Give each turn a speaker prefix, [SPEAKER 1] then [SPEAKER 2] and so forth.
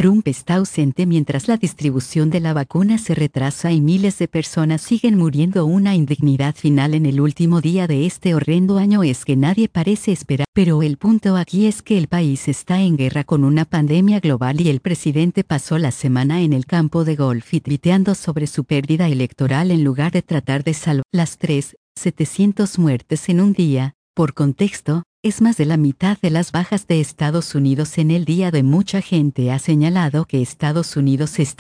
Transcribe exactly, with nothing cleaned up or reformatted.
[SPEAKER 1] Trump está ausente mientras la distribución de la vacuna se retrasa y miles de personas siguen muriendo. Una indignidad final en el último día de este horrendo año es que nadie parece esperar. Pero el punto aquí es que el país está en guerra con una pandemia global y el presidente pasó la semana en el campo de golf y tuiteando sobre su pérdida electoral en lugar de tratar de salvar las tres mil setecientas muertes en un día. Por contexto, es más de la mitad de las bajas de Estados Unidos en el día de mucha gente ha señalado que Estados Unidos está